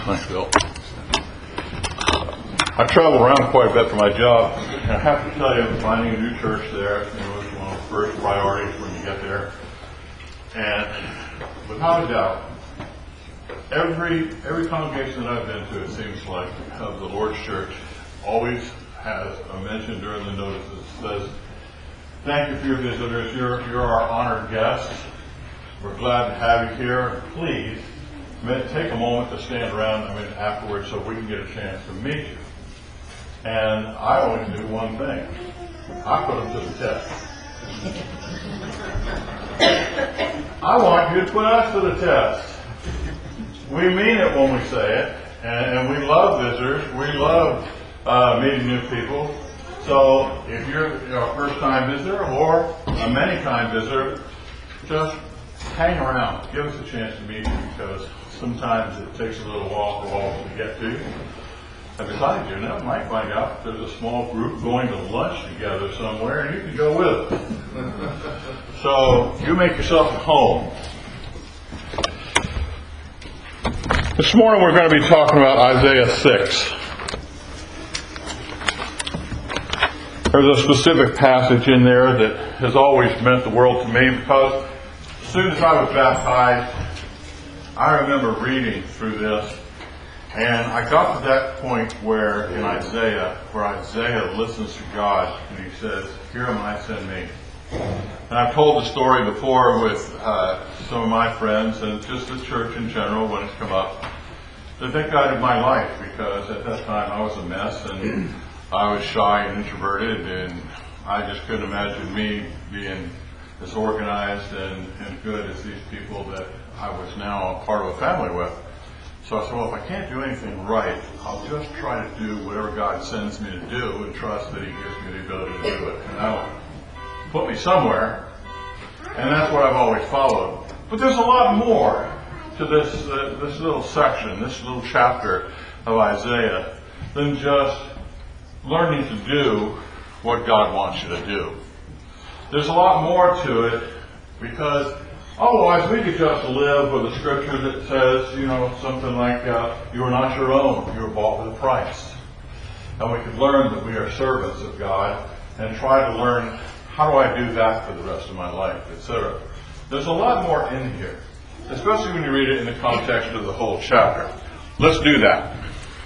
Thanks, Bill. I travel around quite a bit for my job, and I have to tell you, finding a new church there is one of the first priorities when you get there. And without a doubt, every congregation that I've been to, it seems like, of the Lord's Church always has a mention during the notices that says, "Thank you for your visitors. You're our honored guests. We're glad to have you here. Please take a moment to stand around afterwards so we can get a chance to meet you." And I only do one thing. I put them to the test. I want you to put us to the test. We mean it when we say it, and we love visitors. We love meeting new people. So if you're a first-time visitor or a many-time visitor, just hang around. Give us a chance to meet you, because sometimes it takes a little while for all to get to you. And besides, you might find out there's a small group going to lunch together somewhere, and you can go with them. So you make yourself at home. This morning we're going to be talking about Isaiah 6. There's a specific passage in there that has always meant the world to me, because as soon as I was baptized, I remember reading through this, and I got to that point where Isaiah listens to God, and he says, "Here am I, send me." And I've told the story before with some of my friends, and just the church in general when it's come up, that they guided my life, because at that time I was a mess, and I was shy and introverted, and I just couldn't imagine me being as organized and good as these people that I was now a part of a family with. So I said, well, if I can't do anything right, I'll just try to do whatever God sends me to do and trust that He gives me the ability to do it. And that'll put me somewhere. And that's what I've always followed. But there's a lot more to this little section, this little chapter of Isaiah, than just learning to do what God wants you to do. There's a lot more to it, because otherwise we could just live with a scripture that says, something like, you are not your own, you were bought with a price. And we could learn that we are servants of God and try to learn, how do I do that for the rest of my life, etc. There's a lot more in here, especially when you read it in the context of the whole chapter. Let's do that.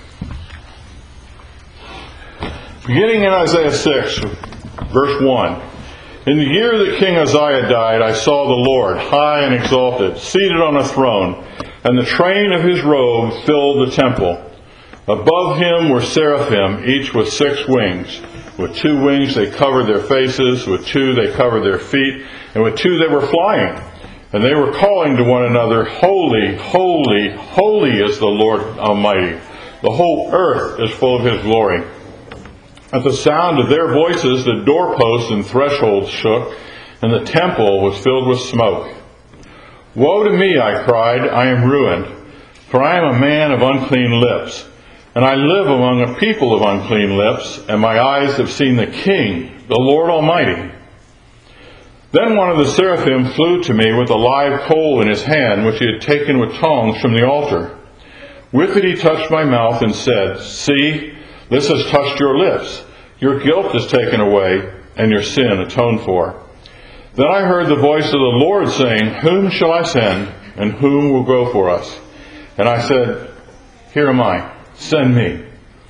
Beginning in Isaiah 6, verse 1. In the year that King Uzziah died, I saw the Lord, high and exalted, seated on a throne, and the train of his robe filled the temple. Above him were seraphim, each with 6 wings. With 2 wings they covered their faces, with 2 they covered their feet, and with 2 they were flying. And they were calling to one another, Holy, holy, holy is the Lord Almighty. The whole earth is full of His glory. At the sound of their voices, the doorposts and thresholds shook, and the temple was filled with smoke. Woe to me, I cried, I am ruined, for I am a man of unclean lips, and I live among a people of unclean lips, and my eyes have seen the King, the Lord Almighty. Then one of the seraphim flew to me with a live coal in his hand, which he had taken with tongs from the altar. With it he touched my mouth and said, See, this has touched your lips. Your guilt is taken away, and your sin atoned for. Then I heard the voice of the Lord saying, Whom shall I send, and whom will go for us? And I said, Here am I, send me.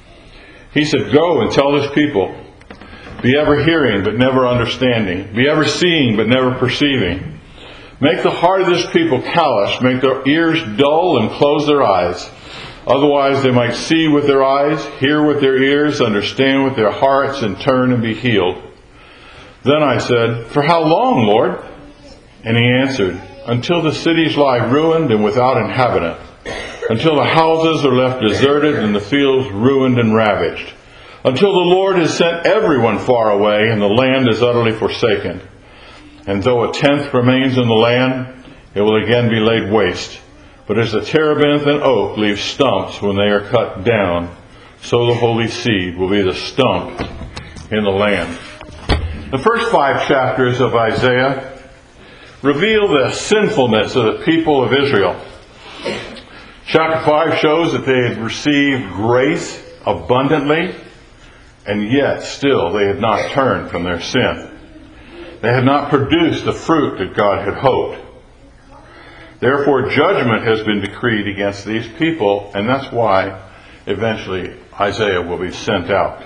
He said, Go and tell this people, be ever hearing, but never understanding. Be ever seeing, but never perceiving. Make the heart of this people callous, make their ears dull, and close their eyes. Otherwise they might see with their eyes, hear with their ears, understand with their hearts, and turn and be healed. Then I said, For how long, Lord? And He answered, Until the cities lie ruined and without inhabitant, until the houses are left deserted and the fields ruined and ravaged, until the Lord has sent everyone far away and the land is utterly forsaken. And though a tenth remains in the land, it will again be laid waste. But as the terebinth and oak leave stumps when they are cut down, so the holy seed will be the stump in the land. The first 5 chapters of Isaiah reveal the sinfulness of the people of Israel. Chapter 5 shows that they had received grace abundantly, and yet still they had not turned from their sin. They had not produced the fruit that God had hoped. Therefore, judgment has been decreed against these people, and that's why eventually Isaiah will be sent out.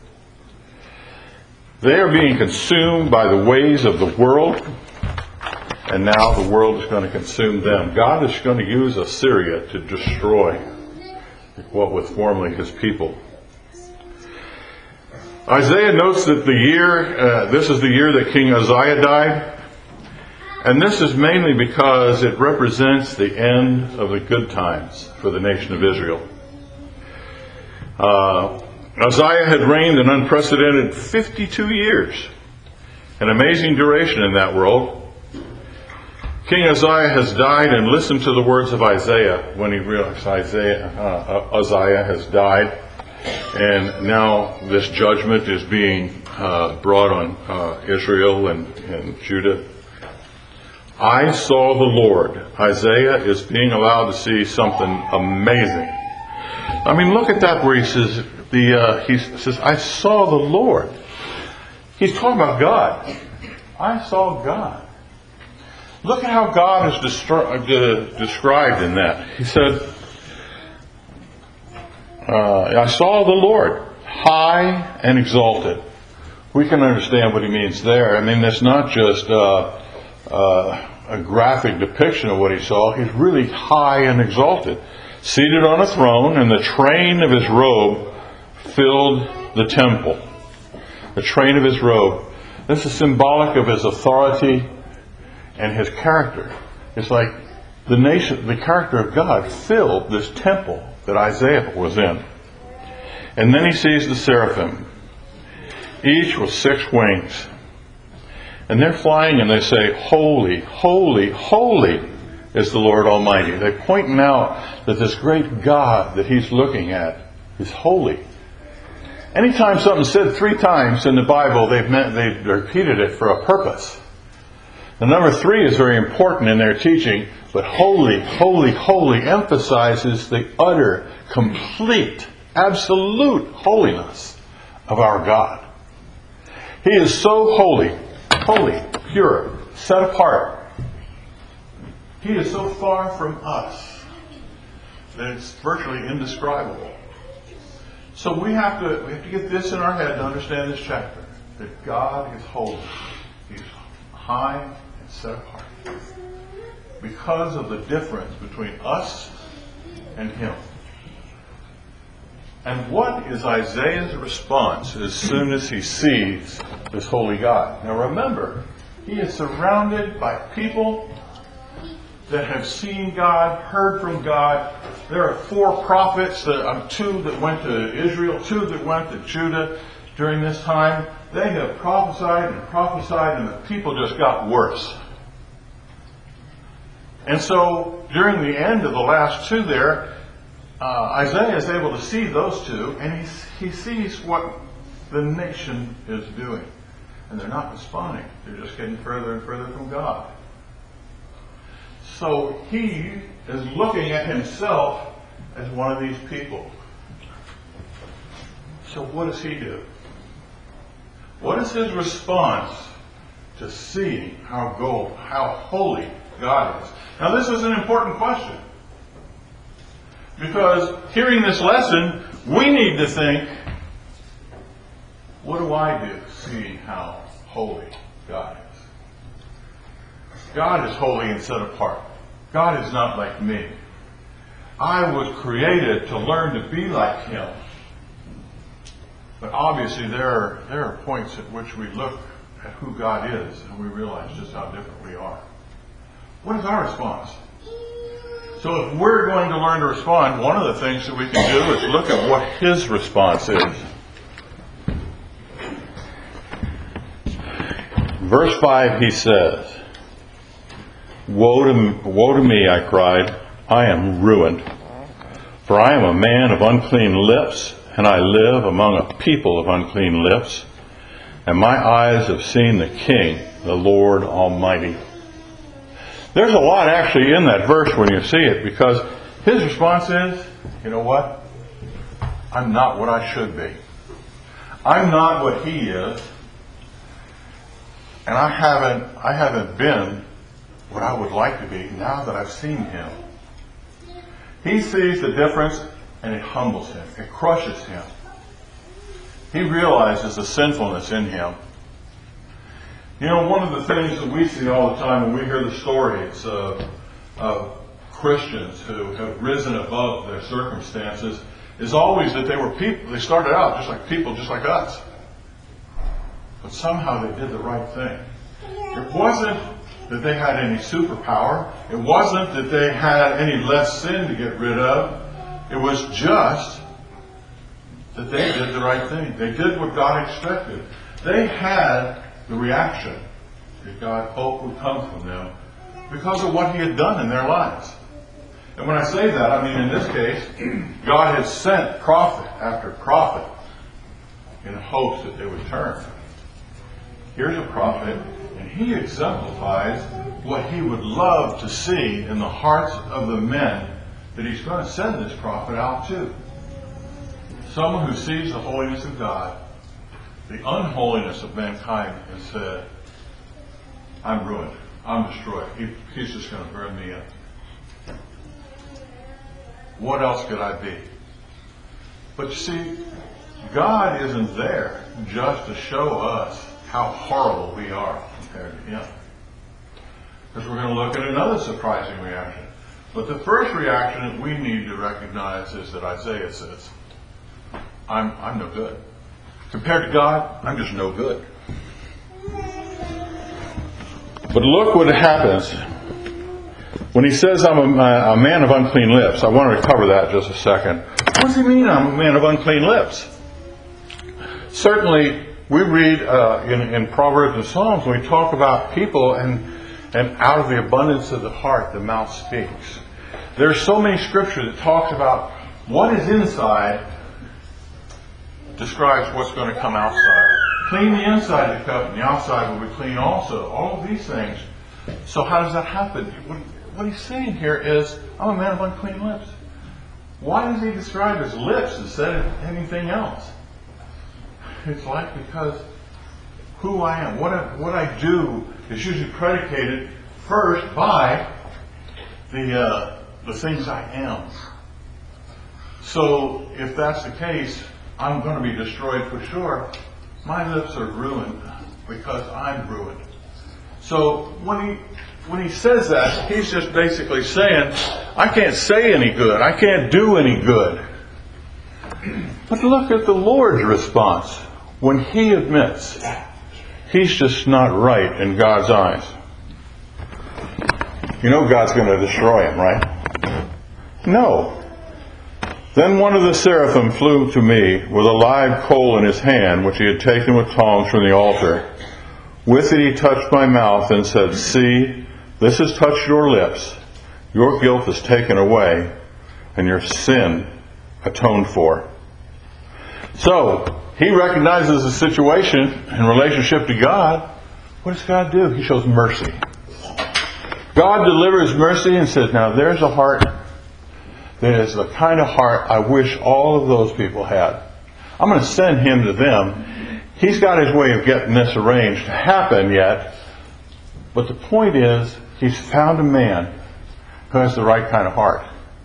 They are being consumed by the ways of the world, and now the world is going to consume them. God is going to use Assyria to destroy what was formerly his people. Isaiah notes that this is the year that King Uzziah died. And this is mainly because it represents the end of the good times for the nation of Israel. Uzziah had reigned an unprecedented 52 years, an amazing duration in that world. King Uzziah has died, and listen to the words of Isaiah when he realized Uzziah has died, and now this judgment is being brought on Israel and Judah. I saw the Lord. Isaiah is being allowed to see something amazing. I mean, look at that where he says, I saw the Lord. He's talking about God. I saw God. Look at how God is described in that. He said, I saw the Lord high and exalted. We can understand what he means there. I mean, it's not just a graphic depiction of what he saw. He's really high and exalted, seated on a throne, and the train of his robe filled the temple. The train of his robe. This is symbolic of his authority and his character. It's like the character of God filled this temple that Isaiah was in. And then he sees the seraphim, each with 6 wings. And they're flying and they say, holy, holy, holy is the Lord Almighty. They're pointing out that this great God that he's looking at is holy. Anytime something's said 3 times in the Bible, they've repeated it for a purpose. The number 3 is very important in their teaching, but holy, holy, holy emphasizes the utter, complete, absolute holiness of our God. He is so holy, holy, pure, set apart. He is so far from us that it's virtually indescribable. So we have to get this in our head to understand this chapter, that God is holy. He's high and set apart because of the difference between us and him. And what is Isaiah's response as soon as he sees this holy God? Now remember, he is surrounded by people that have seen God, heard from God. There are 4 prophets, 2 that went to Israel, 2 that went to Judah during this time. They have prophesied and prophesied, and the people just got worse. And so, during the end of the last 2 there, Isaiah is able to see those 2, and he sees what the nation is doing. And they're not responding. They're just getting further and further from God. So he is looking at himself as one of these people. So what does he do? What is his response to seeing how holy God is? Now this is an important question. Because hearing this lesson, we need to think, what do I do seeing how holy God is? God is holy and set apart. God is not like me. I was created to learn to be like him. But obviously there are points at which we look at who God is and we realize just how different we are. What is our response? So if we're going to learn to respond, one of the things that we can do is look at what his response is. Verse 5, he says, Woe to me, I cried, I am ruined. For I am a man of unclean lips, and I live among a people of unclean lips. And my eyes have seen the King, the Lord Almighty. There's a lot actually in that verse when you see it, because His response is, you know what? I'm not what I should be. I'm not what he is. And I haven't been what I would like to be now that I've seen him. He sees the difference and it humbles him. It crushes him. He realizes the sinfulness in him. You know, one of the things that we see all the time when we hear the stories of Christians who have risen above their circumstances is always that they were people. They started out just like people, just like us. But somehow they did the right thing. It wasn't that they had any superpower. It wasn't that they had any less sin to get rid of. It was just that they did the right thing. They did what God expected. They had the reaction that God hoped would come from them because of what he had done in their lives. And when I say that, I mean in this case, God had sent prophet after prophet in hopes that they would turn. Here's a prophet, and he exemplifies what he would love to see in the hearts of the men that he's going to send this prophet out to. Someone who sees the holiness of God, the unholiness of mankind, and said, I'm ruined. I'm destroyed. He's just going to burn me up. What else could I be? But you see, God isn't there just to show us how horrible we are compared to him. Because we're going to look at another surprising reaction. But the first reaction that we need to recognize is that Isaiah says, I'm no good. Compared to God, I'm just no good. But look what happens when he says I'm a man of unclean lips. I wanted to cover that just a second. What does he mean I'm a man of unclean lips? Certainly, we read in Proverbs and Psalms, when we talk about people and out of the abundance of the heart, the mouth speaks. There's so many scriptures that talks about what is inside describes what's going to come outside. Clean the inside of the cup, and the outside will be clean also. All of these things. So how does that happen? What he's saying here is, I'm a man of unclean lips. Why does he describe his lips instead of anything else? It's like because who I am, what I do is usually predicated first by the things I am. So if that's the case, I'm going to be destroyed for sure. My lips are ruined because I'm ruined. So when he says that, he's just basically saying, I can't say any good. I can't do any good. But look at the Lord's response when he admits he's just not right in God's eyes. You know God's going to destroy him, right? No. Then one of the seraphim flew to me with a live coal in his hand, which he had taken with tongs from the altar. With it he touched my mouth and said, See, this has touched your lips. Your guilt is taken away, and your sin atoned for. So, he recognizes the situation in relationship to God. What does God do? He shows mercy. God delivers mercy and says, now there's a heart that is the kind of heart I wish all of those people had. I'm going to send him to them. He's got his way of getting this arranged to happen yet. But the point is, he's found a man who has the right kind of heart.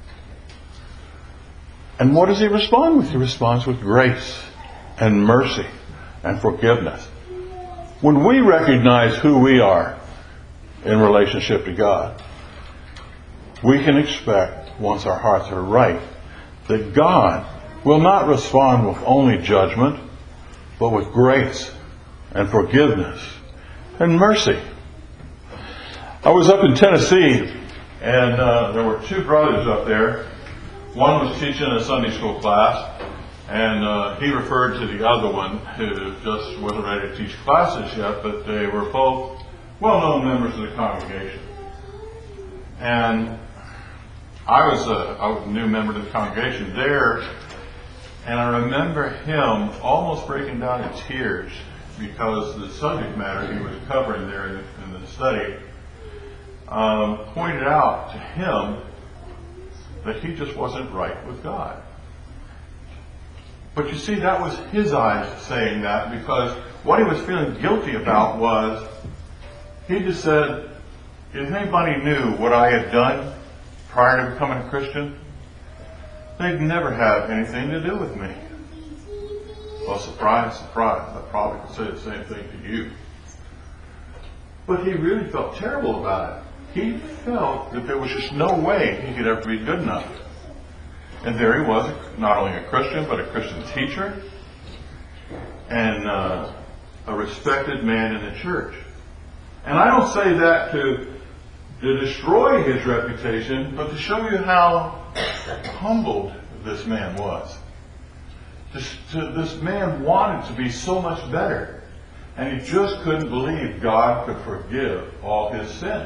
And what does he respond with? He responds with grace and mercy and forgiveness. When we recognize who we are in relationship to God, we can expect, once our hearts are right, that God will not respond with only judgment, but with grace and forgiveness and mercy. I was up in Tennessee, and there were two brothers up there. One was teaching a Sunday school class, and he referred to the other one who just wasn't ready to teach classes yet, but they were both well-known members of the congregation. And I was a new member of the congregation there, and I remember him almost breaking down in tears because the subject matter he was covering there in the study pointed out to him that he just wasn't right with God. But you see, that was his eyes saying that, because what he was feeling guilty about was, he just said, if anybody knew what I had done prior to becoming a Christian, they'd never have anything to do with me. Well, surprise, surprise. I probably could say the same thing to you. But he really felt terrible about it. He felt that there was just no way he could ever be good enough. And there he was, not only a Christian, but a Christian teacher, and a respected man in the church. And I don't say that to destroy his reputation, but to show you how humbled this man was. This man wanted to be so much better, and he just couldn't believe God could forgive all his sin.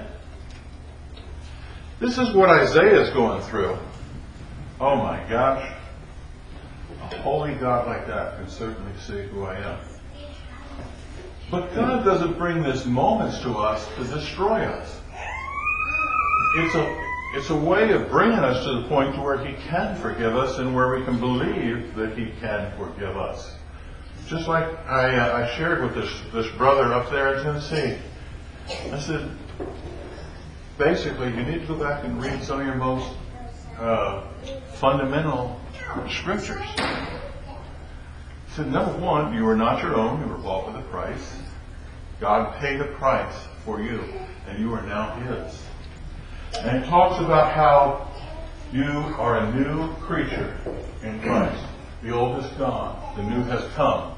This is what Isaiah is going through. Oh my gosh. A holy God like that can certainly see who I am. But God doesn't bring these moments to us to destroy us. It's a way of bringing us to the point to where he can forgive us and where we can believe that he can forgive us. Just like I shared with this brother up there in Tennessee. I said, basically, you need to go back and read some of your most fundamental scriptures. He said, number one, you are not your own. You were bought with a price. God paid a price for you, and you are now his. And it talks about how you are a new creature in Christ. The old has gone. The new has come.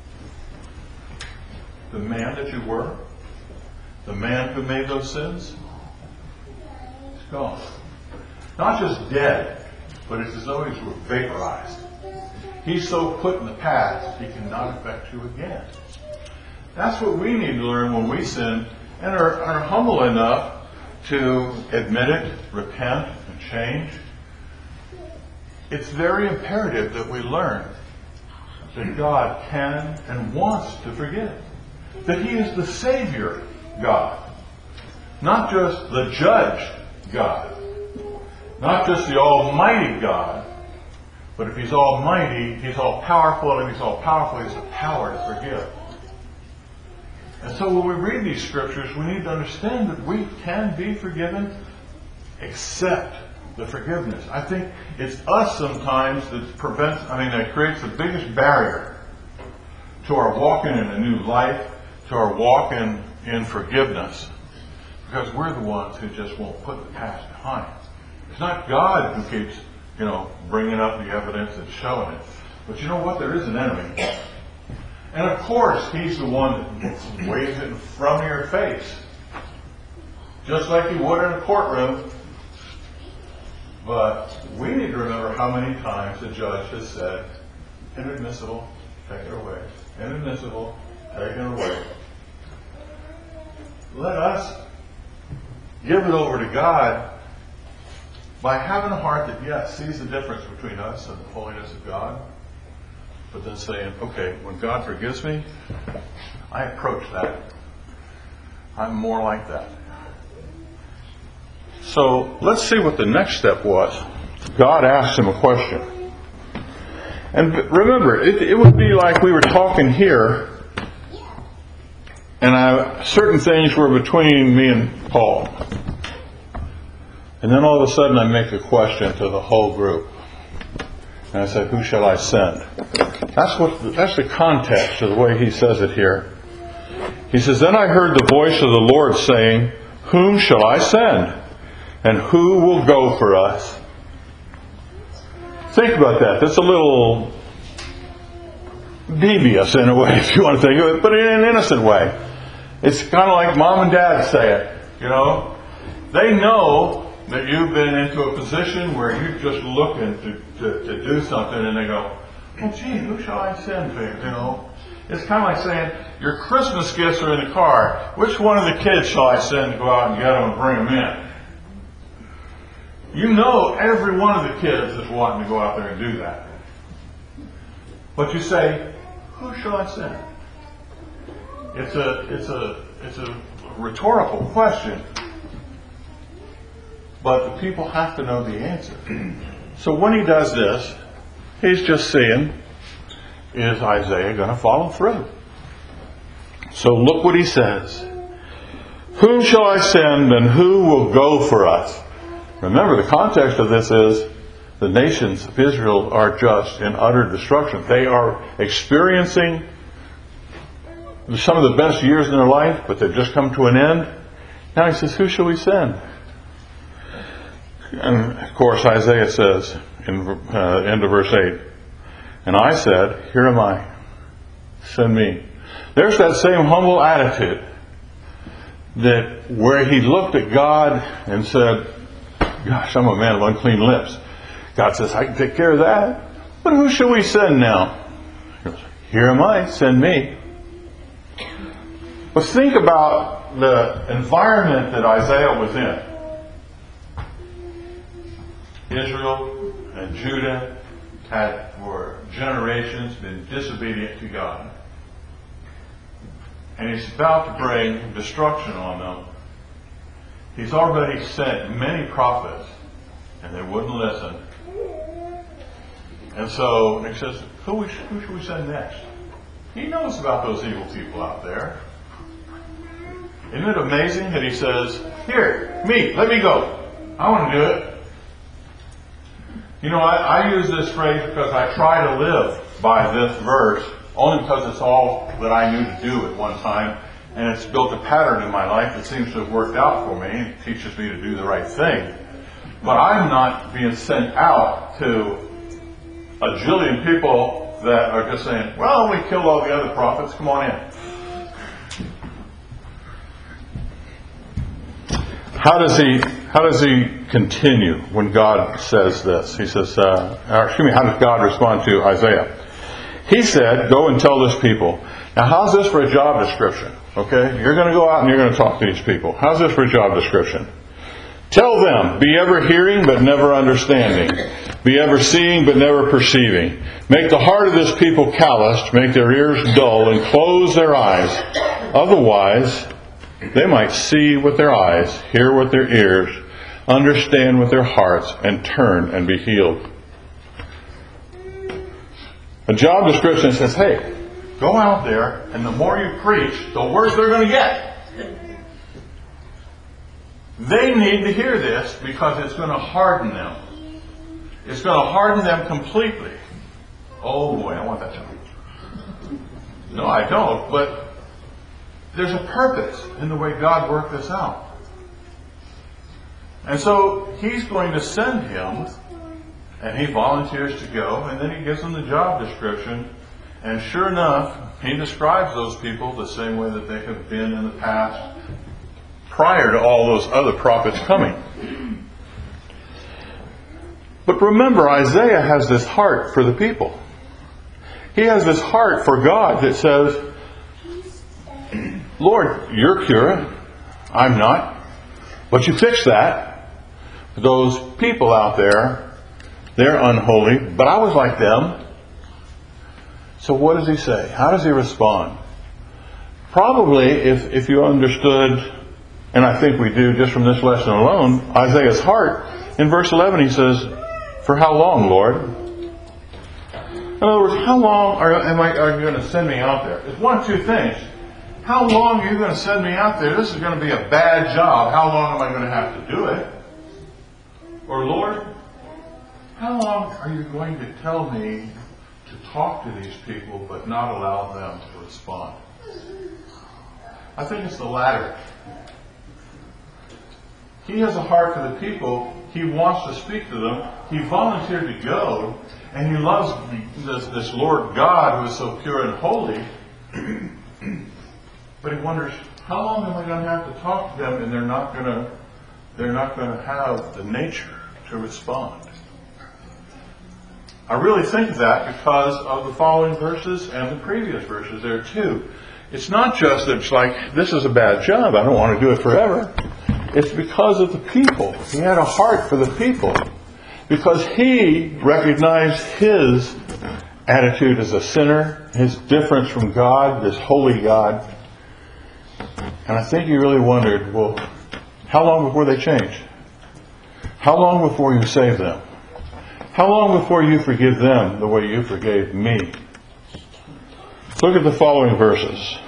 The man that you were, the man who made those sins, is gone. Not just dead, but it's as though he were vaporized. He's so put in the past, he cannot affect you again. That's what we need to learn when we sin and are humble enough to admit it, repent, and change. It's very imperative that we learn that God can and wants to forgive. That he is the Savior God. Not just the Judge God. Not just the Almighty God. But if he's Almighty, he's all powerful, and if he's all powerful, he has the power to forgive. And so when we read these scriptures, we need to understand that we can be forgiven, accept the forgiveness. I think it's us sometimes that creates the biggest barrier to our walking in a new life, to our walk in forgiveness. Because we're the ones who just won't put the past behind. It's not God who keeps, bringing up the evidence and showing it. But you know what? There is an enemy. And of course, he's the one that waves it in front of your face. Just like he would in a courtroom. But we need to remember how many times the judge has said, inadmissible, take it away. Inadmissible, take it away. Let us give it over to God by having a heart that, yes, sees the difference between us and the holiness of God. But then saying, okay, when God forgives me, I approach that. I'm more like that. So let's see what the next step was. God asked him a question. And remember, it would be like we were talking here, and certain things were between me and Paul. And then all of a sudden I make a question to the whole group. And I said, who shall I send? That's the context of the way he says it here. He says, then I heard the voice of the Lord saying, whom shall I send? And who will go for us? Think about that. That's a little devious in a way, if you want to think of it, but in an innocent way. It's kind of like mom and dad say it, They know that you've been into a position where you're just looking to do something, and they go, well, gee, who shall I send to you? It's kind of like saying, your Christmas gifts are in the car. Which one of the kids shall I send to go out and get them and bring them in? Every one of the kids is wanting to go out there and do that. But you say, who shall I send? It's a rhetorical question. but the people have to know the answer. So when he does this, he's just seeing, is Isaiah going to follow through? So look what he says. Whom shall I send, and who will go for us? Remember, the context of this is the nations of Israel are just in utter destruction. They are experiencing some of the best years in their life, but they've just come to an end. Now he says, who shall we send? And of course Isaiah says in end of verse 8, and I said, here am I, send me. There's that same humble attitude that where he looked at God and said, gosh, I'm a man of unclean lips. God says, I can take care of that. But who shall we send now? He goes, here am I, send me. But think about the environment that Isaiah was in. Israel and Judah had for generations been disobedient to God. And he's about to bring destruction on them. He's already sent many prophets, and they wouldn't listen. And so he says, who should we send next? He knows about those evil people out there. Isn't it amazing that he says, here, me, let me go. I want to do it. You know, I use this phrase because I try to live by this verse, only because it's all that I knew to do at one time, and it's built a pattern in my life that seems to have worked out for me and teaches me to do the right thing. But I'm not being sent out to a jillion people that are just saying, well, we killed all the other prophets, come on in. How does he continue when God says this? He says, how does God respond to Isaiah? He said, go and tell this people. Now, how's this for a job description? Okay, you're going to go out and you're going to talk to these people. How's this for a job description? Tell them, be ever hearing but never understanding. Be ever seeing but never perceiving. Make the heart of this people calloused, make their ears dull, and close their eyes. Otherwise, they might see with their eyes, hear with their ears, understand with their hearts, and turn and be healed. A job description says, hey, go out there, and the more you preach, the worse they're going to get. They need to hear this because it's going to harden them. It's going to harden them completely. Oh boy, I want that job. No, I don't, but there's a purpose in the way God worked this out. And so he's going to send him, and he volunteers to go, and then he gives them the job description. And sure enough, he describes those people the same way that they have been in the past, prior to all those other prophets coming. But remember, Isaiah has this heart for the people. He has this heart for God that says, Lord, you're pure. I'm not. But you fix that. Those people out there, they're unholy, but I was like them. So what does he say? How does he respond? Probably, if you understood, and I think we do just from this lesson alone, Isaiah's heart, in verse 11 he says, for how long, Lord? In other words, how long are you going to send me out there? It's one of two things. How long are you going to send me out there? This is going to be a bad job. How long am I going to have to do it? Or, Lord, how long are you going to tell me to talk to these people but not allow them to respond? I think it's the latter. He has a heart for the people. He wants to speak to them. He volunteered to go, and he loves this Lord God who is so pure and holy. But he wonders, how long am I going to have to talk to them, and they're not going to have the nature to respond? I really think that because of the following verses and the previous verses there too. It's not just that it's like, this is a bad job, I don't want to do it forever. It's because of the people. He had a heart for the people. Because he recognized his attitude as a sinner, his difference from God, this holy God. And I think he really wondered, well, how long before they change? How long before you save them? How long before you forgive them the way you forgave me? Look at the following verses.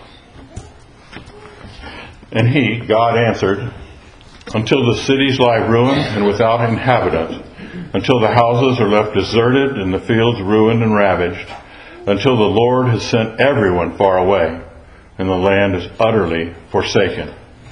And he, God, answered, until the cities lie ruined and without inhabitant, until the houses are left deserted and the fields ruined and ravaged, until the Lord has sent everyone far away, and the land is utterly forsaken.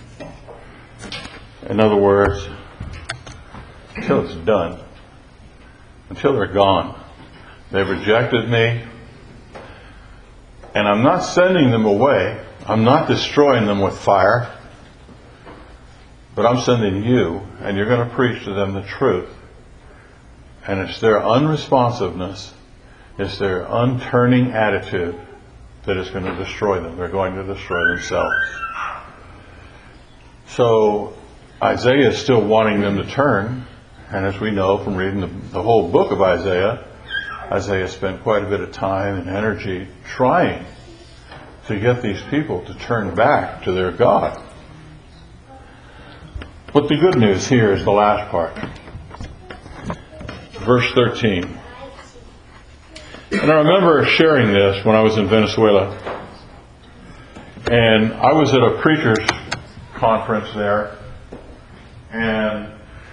In other words, until it's done, until they're gone. They've rejected me, and I'm not sending them away. I'm not destroying them with fire, but I'm sending you, and you're going to preach to them the truth. And it's their unresponsiveness, it's their unturning attitude that is going to destroy them. They're going to destroy themselves. So Isaiah is still wanting them to turn, and as we know from reading the whole book of Isaiah, Isaiah spent quite a bit of time and energy trying to get these people to turn back to their God. But the good news here is the last part. Verse 13. And I remember sharing this when I was in Venezuela. And I was at a preacher's conference there. And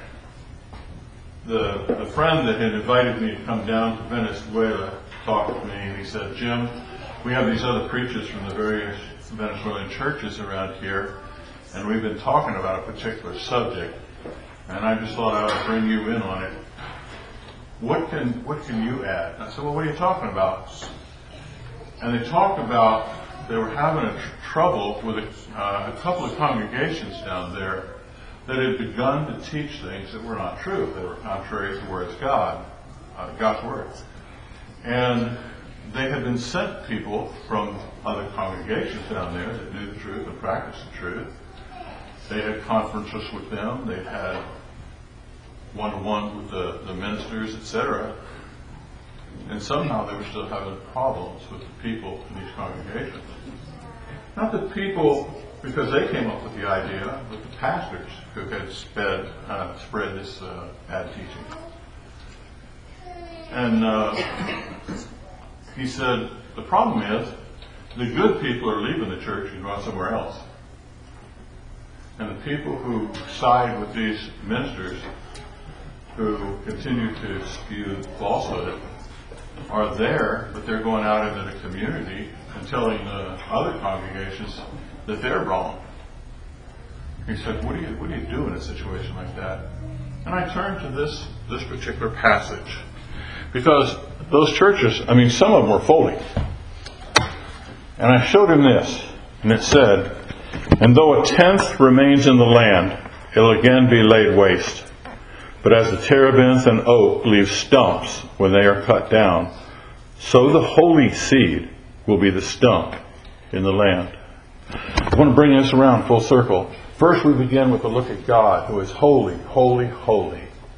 the friend that had invited me to come down to Venezuela talked to me, and he said, Jim, we have these other preachers from the various Venezuelan churches around here, and we've been talking about a particular subject, and I just thought I would bring you in on it. What can you add? I said, well, what are you talking about? And they talked about they were having trouble with a couple of congregations down there that had begun to teach things that were not true. They were contrary to the Word of God, God's Word. And they had been sent people from other congregations down there that knew the truth and practiced the truth. They had conferences with them. They had one-to-one with the ministers, etc. And somehow they were still having problems with the people in these congregations. Not the people, because they came up with the idea, but the pastors who had spread this bad teaching. And he said, the problem is, the good people are leaving the church and going somewhere else. And the people who side with these ministers who continue to spew falsehood are there, but they're going out into the community and telling the other congregations that they're wrong. He said, what do you do in a situation like that? And I turned to this particular passage, because those churches, some of them were fully. And I showed him this, and it said, and though a tenth remains in the land, it'll again be laid waste. But as the terebinth and oak leave stumps when they are cut down, so the holy seed will be the stump in the land. I want to bring this around full circle. First we begin with a look at God, who is holy, holy, holy.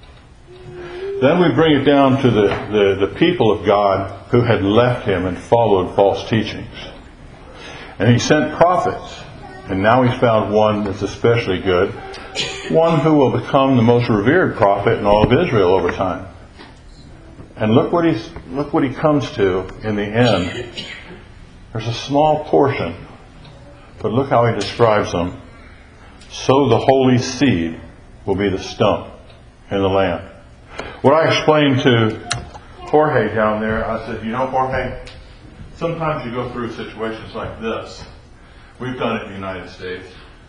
Then we bring it down to the people of God who had left him and followed false teachings. And he sent prophets. And now he's found one that's especially good. One who will become the most revered prophet in all of Israel over time. And look what he comes to in the end. There's a small portion, but look how he describes them. So the holy seed will be the stump in the land. What I explained to Jorge down there, I said, Jorge, sometimes you go through situations like this. We've done it in the United States.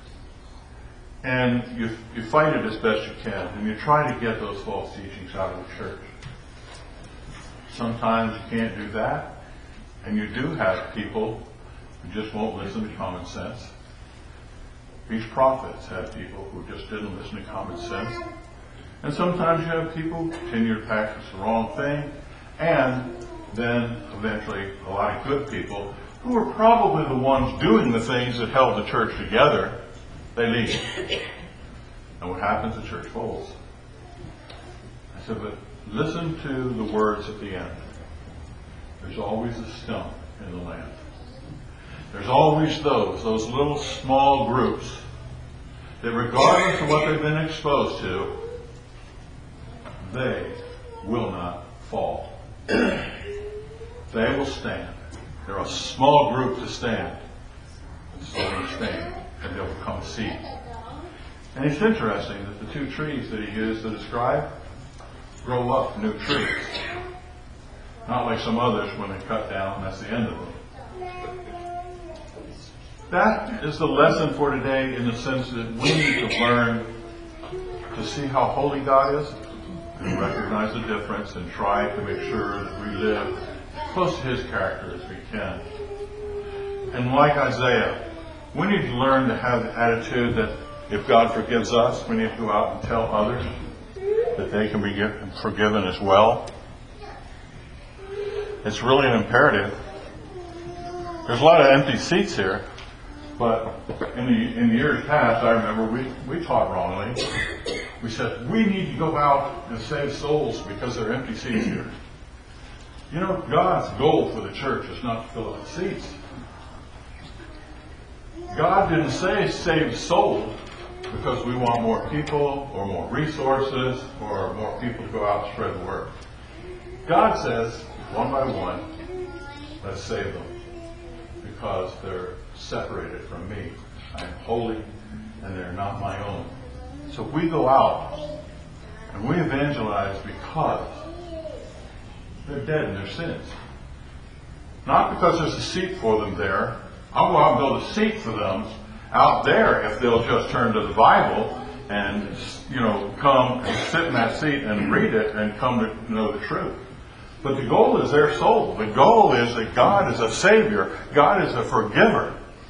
And you fight it as best you can, and you try to get those false teachings out of the church. Sometimes you can't do that, and you do have people who just won't listen to common sense. These prophets had people who just didn't listen to common sense. And sometimes you have people who continue to practice the wrong thing, and then eventually a lot of good people who are probably the ones doing the things that held the church together, they leave. And what happens? The church folds. I said, but listen to the words at the end. There's always a stump in the land. There's always those little small groups that regardless of what they've been exposed to, they will not fall. They will stand. They're a small group to stand. So they stand, and they'll become a seed. And it's interesting that the two trees that he used to describe grow up new trees. Not like some others when they cut down, that's the end of them. That is the lesson for today, in the sense that we need to learn to see how holy God is and recognize the difference and try to make sure that we live close to His character as we can. And like Isaiah, we need to learn to have the attitude that if God forgives us, we need to go out and tell others that they can be forgiven as well. It's really an imperative. There's a lot of empty seats here, but in the years past, I remember we taught wrongly. We said, we need to go out and save souls because there are empty seats here. You know, God's goal for the church is not to fill up the seats. God didn't say save souls because we want more people or more resources or more people to go out and spread the word. God says, one by one, let's save them because they're separated from me. I am holy and they're not my own. So we go out and we evangelize because they're dead in their sins. Not because there's a seat for them there. I'll go out and build a seat for them out there if they'll just turn to the Bible and, come and sit in that seat and read it and come to know the truth. But the goal is their soul. The goal is that God is a Savior. God is a forgiver.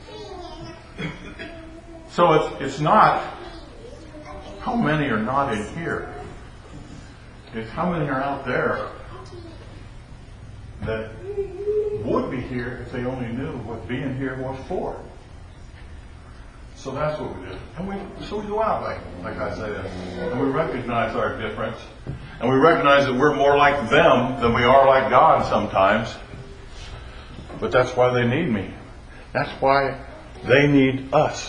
So it's not how many are not in here. It's how many are out there that would be here if they only knew what being here was for. So that's what we do. And we go out like Isaiah. And we recognize our difference. And we recognize that we're more like them than we are like God sometimes. But that's why they need me. That's why they need us.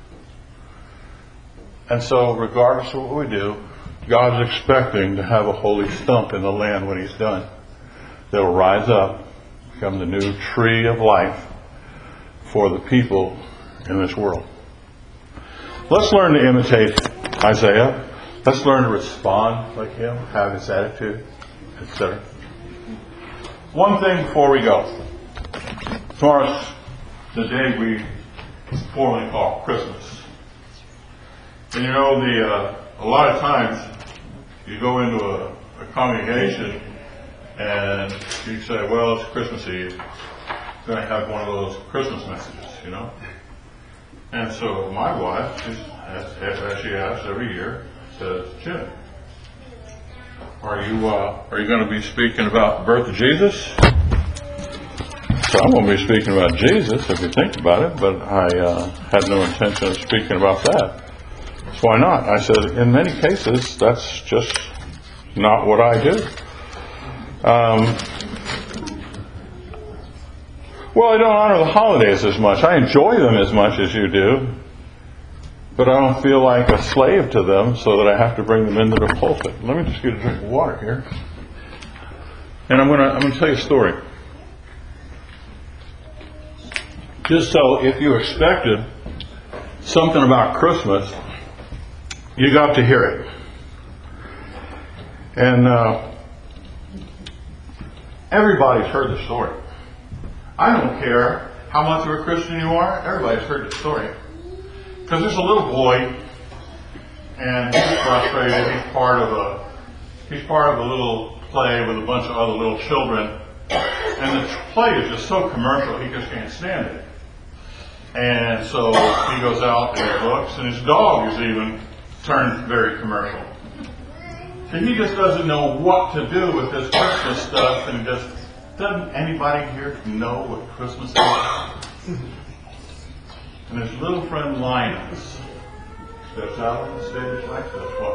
And so regardless of what we do, God's expecting to have a holy stump in the land when He's done. They'll rise up, become the new tree of life for the people in this world. Let's learn to imitate Isaiah. Let's learn to respond like him, have his attitude, etc. One thing before we go. Tomorrow's the day we formally call Christmas. And a lot of times you go into a congregation and you say, well, it's Christmas Eve. Then I have one of those Christmas messages, And so my wife, as she asks every year, says, Jim, are you going to be speaking about the birth of Jesus? So I'm going to be speaking about Jesus, if you think about it, but I had no intention of speaking about that. So why not? I said, in many cases, that's just not what I do. Well, I don't honor the holidays as much. I enjoy them as much as you do. But I don't feel like a slave to them so that I have to bring them into the pulpit. Let me just get a drink of water here. And I'm going to tell you a story. Just so if you expected something about Christmas, you got to hear it. And everybody's heard the story. I don't care how much of a Christian you are, everybody's heard the story. Because there's a little boy, and he's frustrated. He's part of a little play with a bunch of other little children, and the play is just so commercial, he just can't stand it. And so he goes out and he looks, and his dog is even turned very commercial. So he just doesn't know what to do with this Christmas stuff, and doesn't anybody here know what Christmas is? And his little friend Linus steps out on the stage like this one.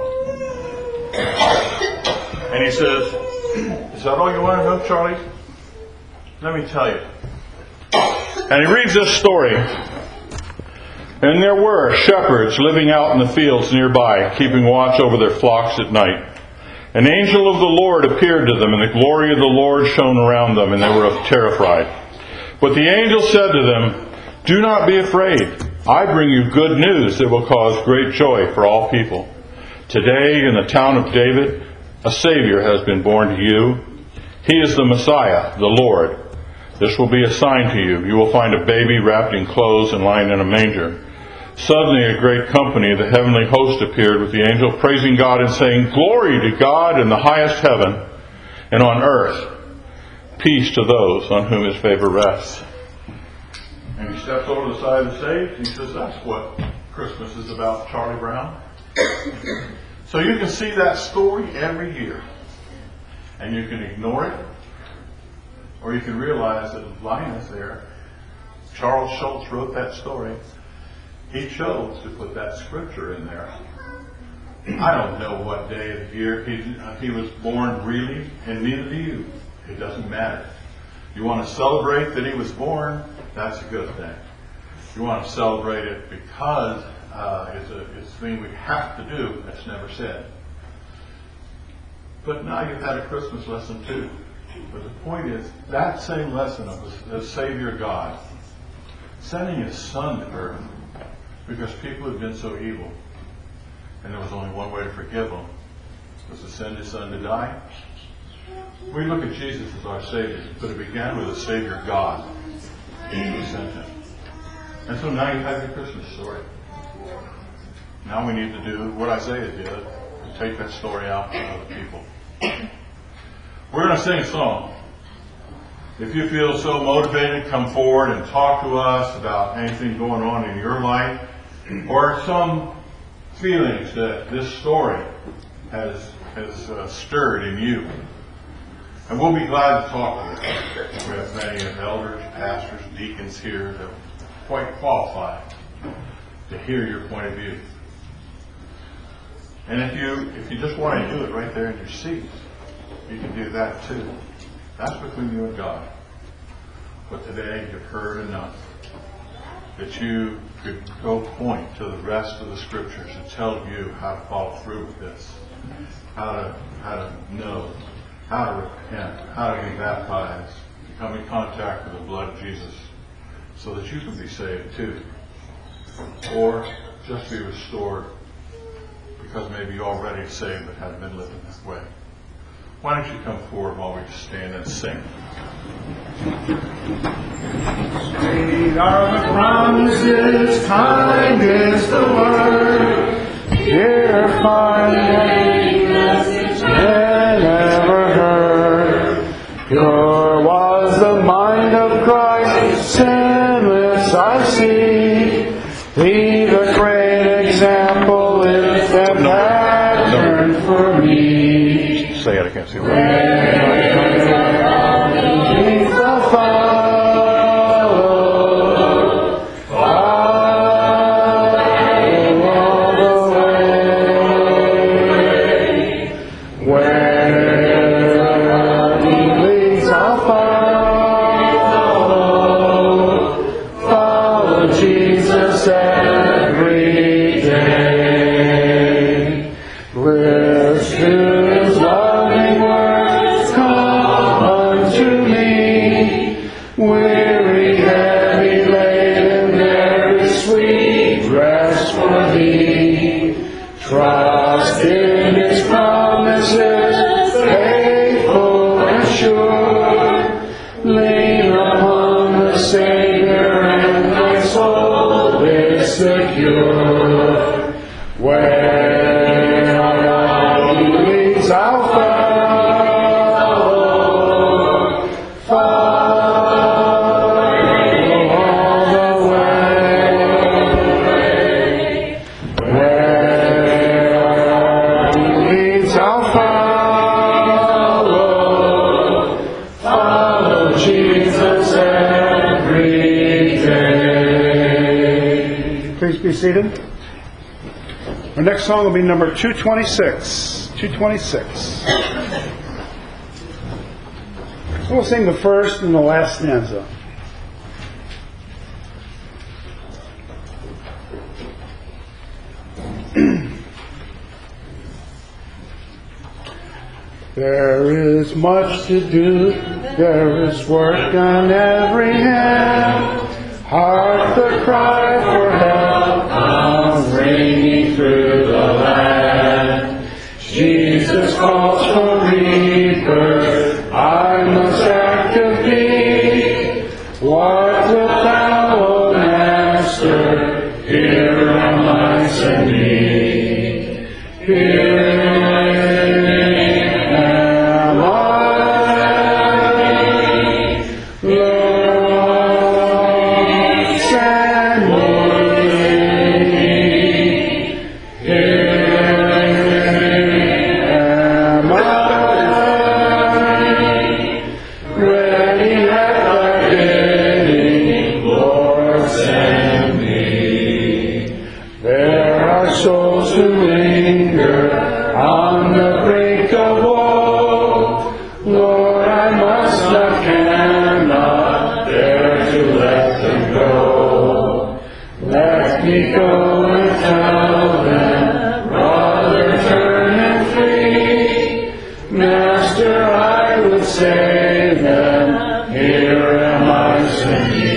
And he says, is that all you want to know, Charlie? Let me tell you. And he reads this story. And there were shepherds living out in the fields nearby, keeping watch over their flocks at night. An angel of the Lord appeared to them, and the glory of the Lord shone around them, and they were terrified. But the angel said to them, "Do not be afraid. I bring you good news that will cause great joy for all people. Today in the town of David, a Savior has been born to you. He is the Messiah, the Lord. This will be a sign to you. You will find a baby wrapped in clothes and lying in a manger." Suddenly a great company of the heavenly host appeared with the angel, praising God and saying, "Glory to God in the highest heaven, and on earth peace to those on whom his favor rests." And he steps over the side of the stage and he says, "That's what Christmas is about, Charlie Brown." So you can see that story every year. And you can ignore it, or you can realize that Linus there, Charles Schultz wrote that story. He chose to put that scripture in there. I don't know what day of the year he was born really, and neither do you. It doesn't matter. You want to celebrate that he was born, that's a good thing. You want to celebrate it because it's a thing we have to do, that's never said. But now you've had a Christmas lesson too. But the point is, that same lesson of the Savior God, sending his Son to earth, because people had been so evil, and there was only one way to forgive them, was to send his Son to die. We look at Jesus as our Savior, but it began with the Savior God. He sent him. And so now you have your Christmas story. Now we need to do what Isaiah did, and take that story out to other people. We're going to sing a song. If you feel so motivated, come forward and talk to us about anything going on in your life, or some feelings that this story has stirred in you. And we'll be glad to talk to you. We have many elders, pastors, deacons here that are quite qualified to hear your point of view. And if you just want to do it right there in your seat, you can do that too. That's between you and God. But today you've heard enough that you could go point to the rest of the scriptures and tell you how to follow through with this, how to know, how to repent, how to be baptized, come in contact with the blood of Jesus, so that you can be saved too, or just be restored because maybe you're already saved but haven't been living this way. Why don't you come forward while we just stand and sing? Sweet are the promises, kind is the word, dear far message than ever heard. Pure was the mind of Christ, sinless I see. Leave a great example if that pattern for me. Say it, I can't see what. Trust in his promises, faithful and sure. Lean upon the Savior and thy soul is secure. Where he leads I'll follow all the way. Follow Jesus every day. Please be seated. Our next song will be number 226. 226. We'll sing the first and the last stanza. There is much to do, there is work on every hand. Hark the cry for help comes ringing through the land. Jesus calls for reapers, I must active be. What wilt thou, O Master? Here am I, send me. Here am I, Lord, send me. Here am I, ready at thy bidding, Lord, send me. There are souls who linger on the brink of woe. Lord, I must not, cannot dare to let them go. Let me go and tell them, brother, turn and flee. Master, I would save them. Here am I, send me.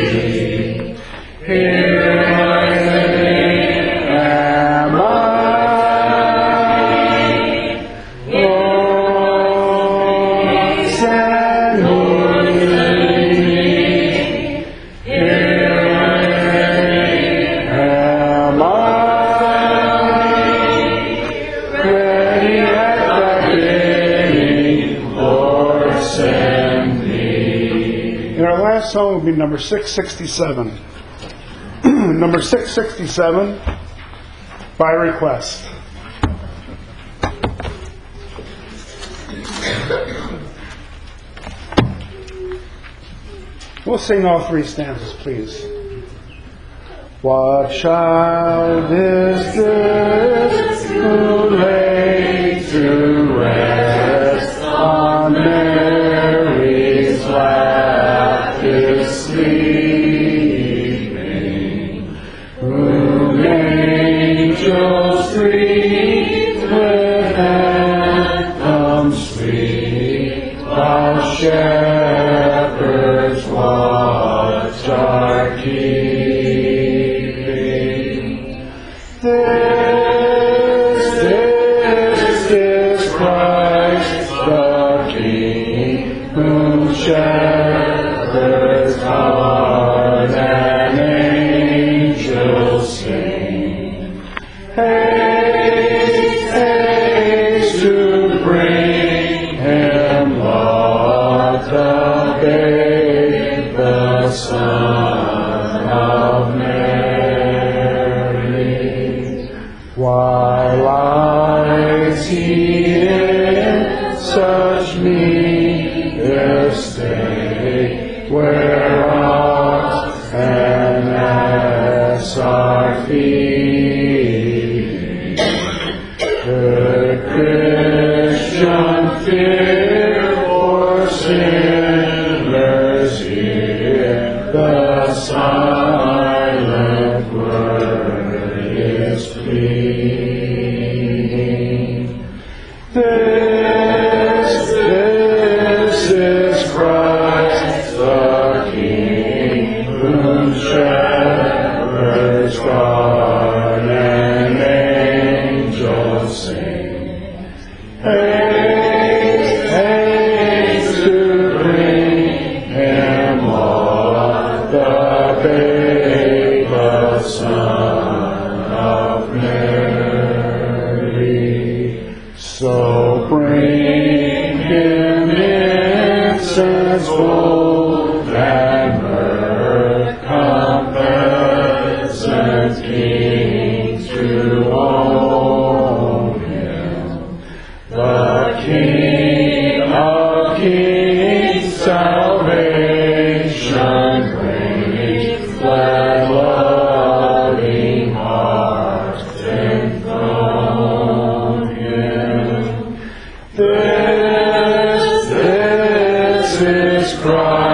Here am I, send me. Am I, Lord, send me. Here am I, ready at thy bidding, Lord, send me. And our last song will be number 667. Number 667, by request. We'll sing all three stanzas, please. What child is this who lay to rest on Mary's lap is sleeping, whom angels greet with anthems sweet, while shepherds watch are keeping. This is Christ the King, whom shepherds guard and angels sing. Haste, haste to bring him, Lord, the babe, the Son of Mary. Why lies he in such meager state, where ox and ass are feeding? Good Christian, fear for sinners here, the silent word is pleading. This is Christ the King, whom shepherds guard and angels sing. Haste, haste to bring him, Lord, the babe, the Son of Mary. So bring him incense gold and myrrh, compassionate King, to own him, the King of kings, salvation brings, glad loving hearts enthrone him. This is Christ.